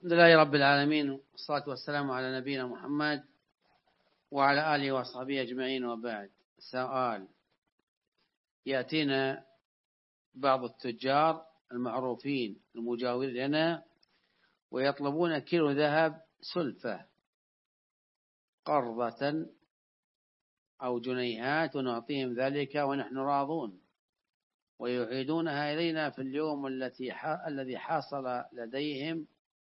الحمد لله رب العالمين، والصلاة والسلام على نبينا محمد وعلى آله وصحبه أجمعين، وبعد. سؤال: يأتينا بعض التجار المعروفين المجاورين لنا ويطلبون كيلو ذهب سلفة قرضة أو جنيهات، ونعطيهم ذلك ونحن راضون، ويعيدونها إلينا في اليوم الذي حصل لديهم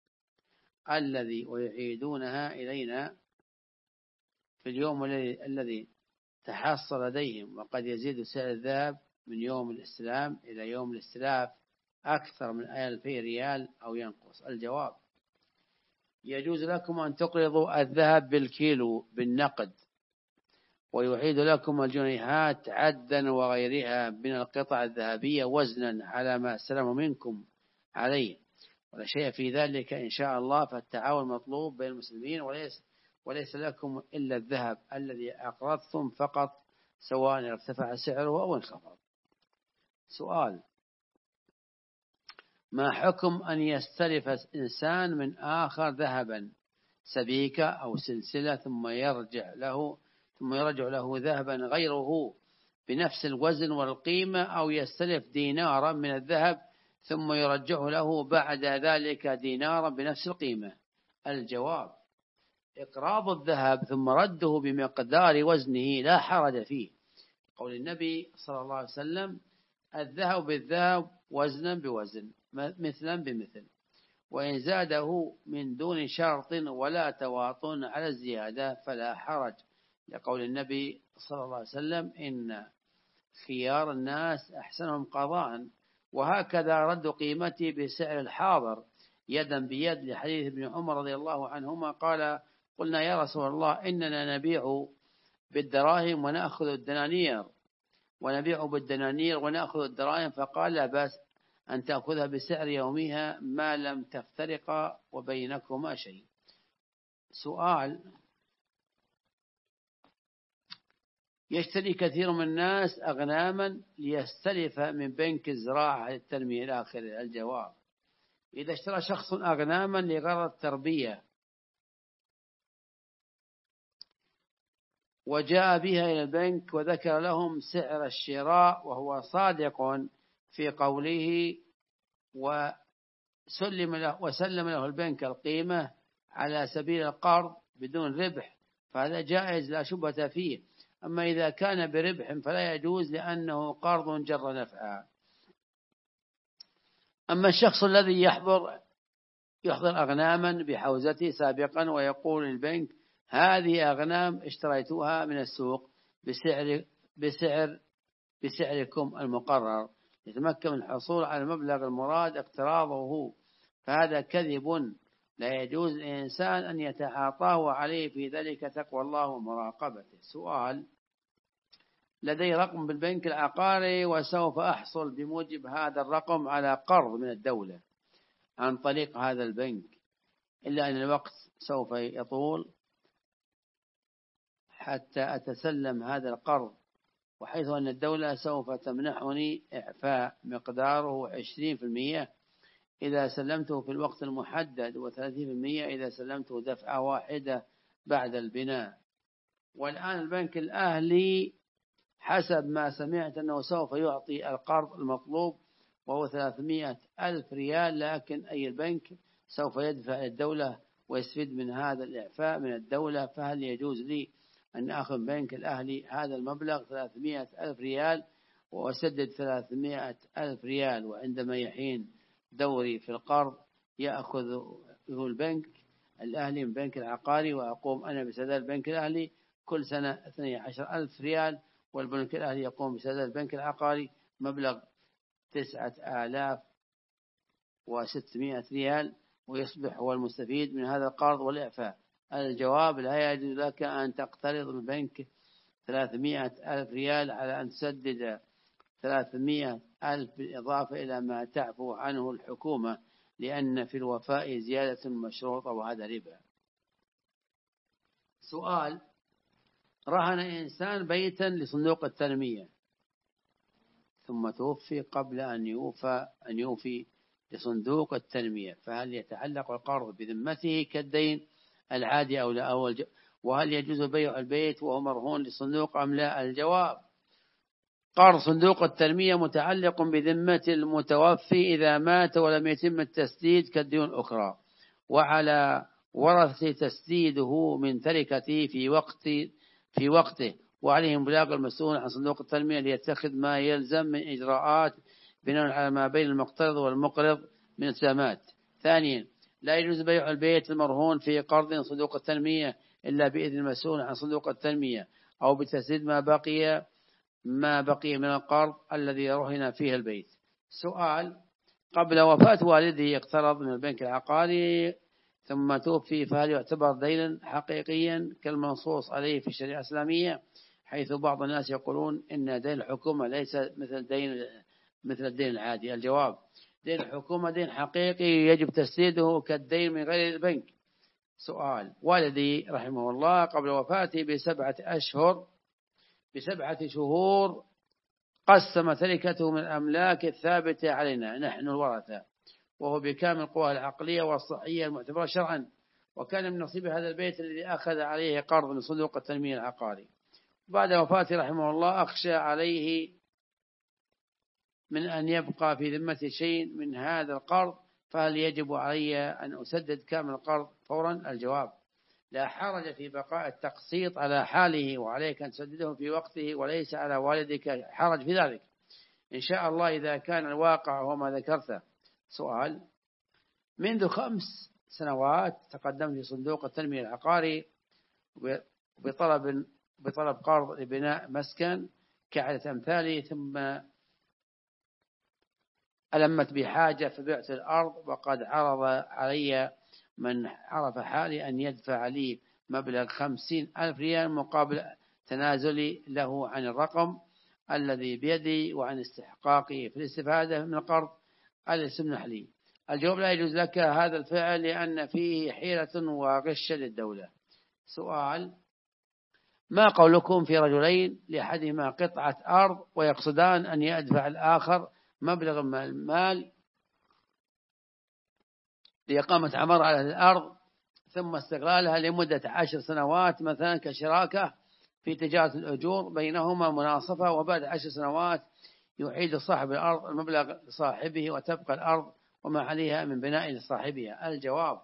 ويعيدونها إلينا في اليوم الذي تحصل لديهم، وقد يزيد سعر الذهب من يوم الاستلام إلى يوم الاستلاف أكثر من 2000 ريال أو ينقص. الجواب: يجوز لكم أن تقرضوا الذهب بالكيلو بالنقد، ويعيد لكم الجنيهات عدا وغيرها من القطع الذهبية وزنا على ما استلموا منكم عليه، ولا شيء في ذلك إن شاء الله. فالتعاون مطلوب بين المسلمين، وليس لكم إلا الذهب الذي أقرضتم فقط، سواء ارتفع سعره أو انخفض. سؤال: ما حكم أن يستلف إنسان من آخر ذهبا سبيكة أو سلسلة ثم يرجع له ذهبا غيره بنفس الوزن والقيمة، أو يستلف دينارا من الذهب ثم يرجعه له بعد ذلك دينارا بنفس القيمة؟ الجواب: إقراض الذهب ثم رده بمقدار وزنه لا حرج فيه، قول النبي صلى الله عليه وسلم: الذهب بالذهب وزنا بوزن مثلا بمثل، وإن زاده من دون شرط ولا تواطن على الزيادة فلا حرج، لقول النبي صلى الله عليه وسلم: إن خيار الناس أحسنهم قضاء. وهكذا رد قيمته بسعر الحاضر يدا بيد، لحديث ابن عمر رضي الله عنهما قال: قلنا يا رسول الله إننا نبيع بالدراهم ونأخذ الدنانير ونأخذ الدراهم، فقال: لا بأس أن تأخذها بسعر يومها ما لم تفترقا وبينكما شيء. سؤال: يشتري كثير من الناس أغناما ليستلف من بنك الزراعة للتنمية إلى آخره. الجواب: إذا اشترى شخص أغناما لغرض التربية وجاء بها إلى البنك وذكر لهم سعر الشراء وهو صادق في قوله، وسلم له البنك القيمة على سبيل القرض بدون ربح، فهذا جائز لا شبهة فيه. أما إذا كان بربح فلا يجوز، لأنه قرض جر نفعا. أما الشخص الذي يحضر أغناما بحوزته سابقا ويقول للبنك: هذه أغنام اشتريتها من السوق بسعركم المقرر، يتمكن من الحصول على المبلغ المراد اقتراضه، فهذا كذب لا يجوز للإنسان أن يتعاطاه، وعليه في ذلك تقوى الله ومراقبته. سؤال: لدي رقم بالبنك العقاري وسوف أحصل بموجب هذا الرقم على قرض من الدولة عن طريق هذا البنك، إلا أن الوقت سوف يطول حتى أتسلم هذا القرض، وحيث أن الدولة سوف تمنحني إعفاء مقداره 20% إذا سلمته في الوقت المحدد، و30% إذا سلمته دفعة واحدة بعد البناء. والآن البنك الأهلي حسب ما سمعت أنه سوف يعطي القرض المطلوب وهو 300,000 ريال، لكن أي البنك سوف يدفع للدولة ويستفيد من هذا الإعفاء من الدولة، فهل يجوز لي أن أخذ بنك الأهلي هذا المبلغ 300,000 ريال وأسدد 300,000 ريال، وعندما يحين دوري في القرض يأخذه البنك الأهلي من بنك العقاري، وأقوم أنا بسداد البنك الأهلي كل سنة 12,000 ريال، والبنك الأهلي يقوم بسداد البنك العقاري مبلغ 9,600 ريال، ويصبح هو المستفيد من هذا القرض والإعفاء. الجواب: لا يجوز لك أن تقترض من البنك 300,000 ريال على أن تسدد 300,000 بالإضافة إلى ما تعفو عنه الحكومة، لأن في الوفاء زيادة مشروطة، وهذا ربا. سؤال: رهن إنسان بيتا لصندوق التنمية ثم توفي قبل أن يوفي لصندوق التنمية، فهل يتعلق القرض بذمته كالدين العادي أو لا؟ وهل يجوز بيع البيت وهو مرهون لصندوق أم لا؟ الجواب: قرض صندوق التنمية متعلق بذمة المتوفي إذا مات ولم يتم التسديد كالديون الأخرى، وعلى ورثة تسديده من تركته في وقته، وعليهم بلاغ المسؤول عن صندوق التنمية ليتخذ ما يلزم من إجراءات بناء على ما بين المقترض والمقرض من التزامات. ثانيا، لا يجوز بيع البيت المرهون في قرض صندوق التنمية إلا بإذن المسؤول عن صندوق التنمية أو بتسديد ما بقي من القرض الذي رهن فيه البيت. سؤال: قبل وفاة والده اقترض من البنك العقاري ثم توفي، فهل يعتبر دينا حقيقيا كالمنصوص عليه في الشريعة الإسلامية؟ حيث بعض الناس يقولون إن دين الحكومة ليس مثل الدين العادي. الجواب: دين الحكومة دين حقيقي يجب تسديده كالدين من غير البنك. سؤال: والدي رحمه الله قبل وفاته ب7 شهور قسم تركته من الأملاك الثابتة علينا نحن الورثة، وهو بكامل قواه العقلية والصحية المعتبرة شرعا، وكان من نصيب هذا البيت الذي أخذ عليه قرض من صندوق التنمية العقاري. بعد وفاته رحمه الله أخشى عليه من أن يبقى في ذمة شيء من هذا القرض، فهل يجب علي أن أسدد كامل القرض فورا؟ الجواب: لا حرج في بقاء التقسيط على حاله، وعليك أن تسدده في وقته، وليس على والدك حرج في ذلك إن شاء الله إذا كان الواقع هو ما ذكرته. سؤال: منذ 5 سنوات تقدمت في صندوق التنمية العقاري بطلب قرض لبناء مسكن كعادة أمثالي، ثم ألمت بحاجة فبعت الأرض، وقد عرض علي من عرف حالي أن يدفع لي مبلغ 50,000 ريال مقابل تنازلي له عن الرقم الذي بيدي وعن استحقاقي في الاستفادة من القرض الذي سمح لي. الجواب: لا يجوز لك هذا الفعل لأن فيه حيلة وغش للدولة. سؤال: ما قولكم في رجلين لأحدهما قطعة أرض ويقصدان أن يدفع الآخر مبلغ من المال لإقامة عمارة على الأرض ثم استغلالها لمدة 10 سنوات مثلا كشراكة في تجارة الأجور بينهما مناصفة، وبعد 10 سنوات يعيد صاحب الأرض المبلغ لصاحبه وتبقى الأرض وما عليها من بناء لصاحبها؟ الجواب: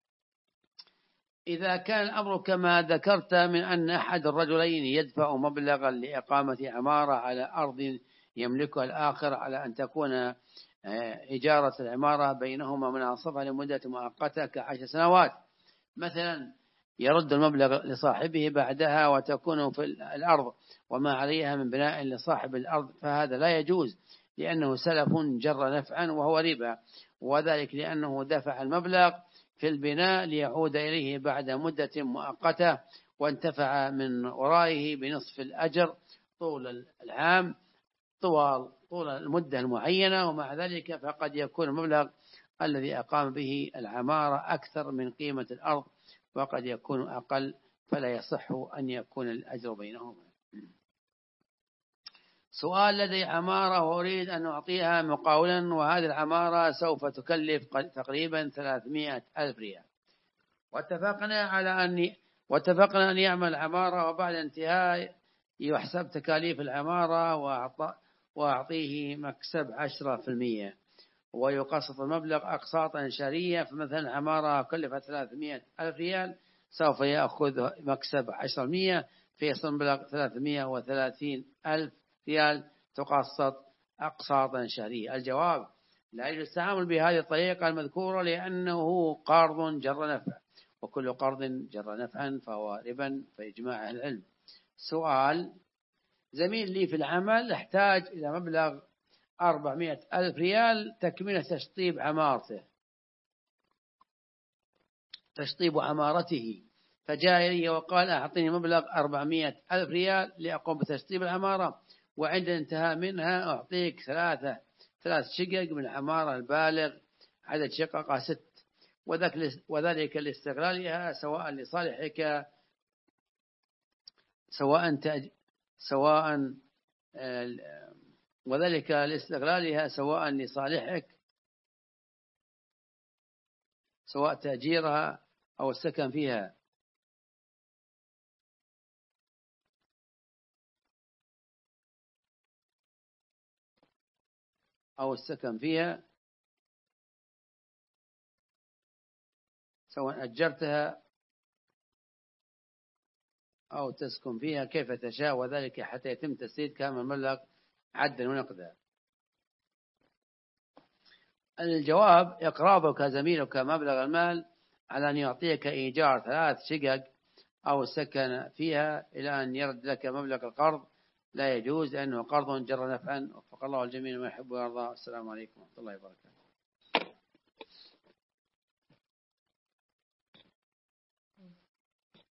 إذا كان الأمر كما ذكرت من أن أحد الرجلين يدفع مبلغا لإقامة عمارة على أرض يملكها الآخر على أن تكون إجارة العمارة بينهما مناصفة لمدة مؤقتة ك10 سنوات مثلا، يرد المبلغ لصاحبه بعدها وتكون في الأرض وما عليها من بناء لصاحب الأرض، فهذا لا يجوز لأنه سلف جر نفعا وهو ربا، وذلك لأنه دفع المبلغ في البناء ليعود إليه بعد مدة مؤقتة وانتفع من ورائه بنصف الأجر طول العام طول المدة المعينة، ومع ذلك فقد يكون المبلغ الذي أقام به العمارة أكثر من قيمة الأرض وقد يكون أقل، فلا يصح أن يكون الأجر بينهما. سؤال: لدي عمارة وأريد أن أعطيها مقاولا، وهذه العمارة سوف تكلف تقريبا 300,000 ريال، واتفقنا أن يعمل عمارة، وبعد انتهاء يحسب تكاليف العمارة وأعطيه مكسب 10% ويقسط المبلغ أقساطا شهرية، فمثلا العمارة كلفت 300,000 ريال سوف يأخذ مكسب 10%، فيصل مبلغ 330,000 ريال تقسط أقساطا شهرية. الجواب: لا يجوز التعامل بهذه الطريقة المذكورة لأنه قرض جر نفع، وكل قرض جر نفعا فهو ربا فإجماع أهل العلم. سؤال: زميل لي في العمل احتاج إلى مبلغ 400,000 ريال تكملة تشطيب عمارته، فجاء إلي وقال: أعطني مبلغ 400,000 ريال لأقوم بتشطيب العمارة، وعند انتهاء منها أعطيك 3 شقق من العمارة البالغ عدد شققها 6، وذلك لاستغلالها سواء لصالحك وذلك لاستغلالها سواء لصالحك سواء تأجيرها أو السكن فيها. أو السكن فيها سواء أجرتها أو تسكن فيها كيف تشاء، وذلك حتى يتم تسديد كامل المبلغ عدا ونقدا. الجواب: إقراضك زميلك مبلغ المال على أن يعطيك إيجار 3 شقق أو سكن فيها إلى أن يرد لك مبلغ القرض لا يجوز، لأنه قرض جر نفعا. وفق الله الجميع ما يحب ويرضى. السلام عليكم ورحمة الله وبركاته.